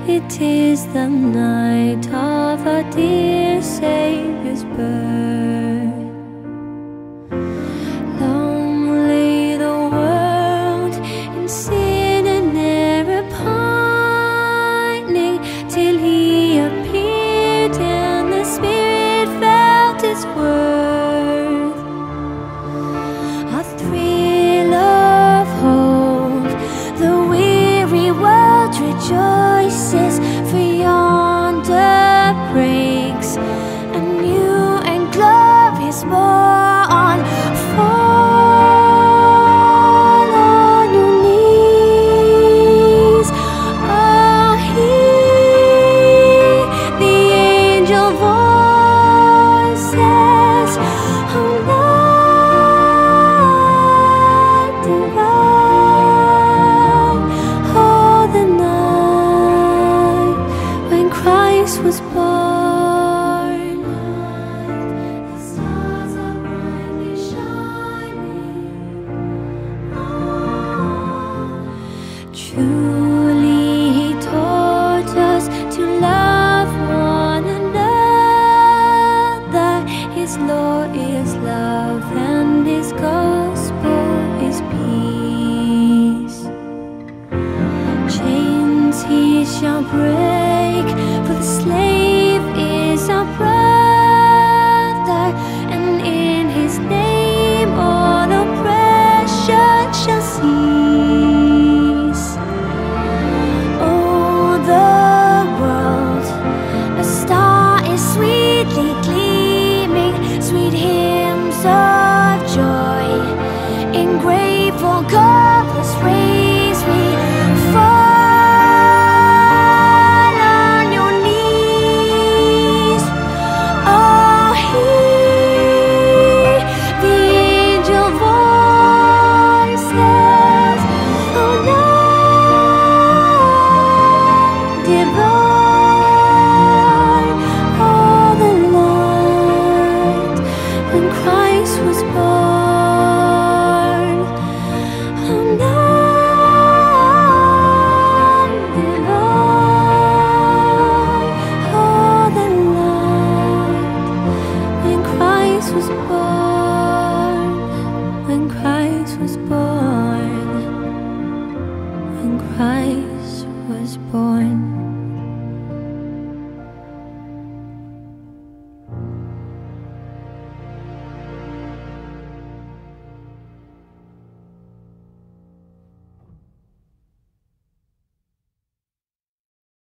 It is the night of our dear Savior's birth. Long lay the world in sin and error pining, till He appeared and the Spirit felt His worth. A thrill of hope, the weary world rejoices, for yonder breaks a new and glorious morn. Fall on your knees, oh, hear the angel voices, oh, night divine, oh, the night when Christ was born. The stars are brightly shining. Truly He taught us to love one another. His law is love and His gospel is peace. Chains He shall break, for the slave is our brother, and in His name all oppression shall cease. Oh, the world, a star is sweetly gleaming, sweet hymns of joy in grateful chorus raise we. Fall on your knees, oh, hear the angel voices, oh, night divine.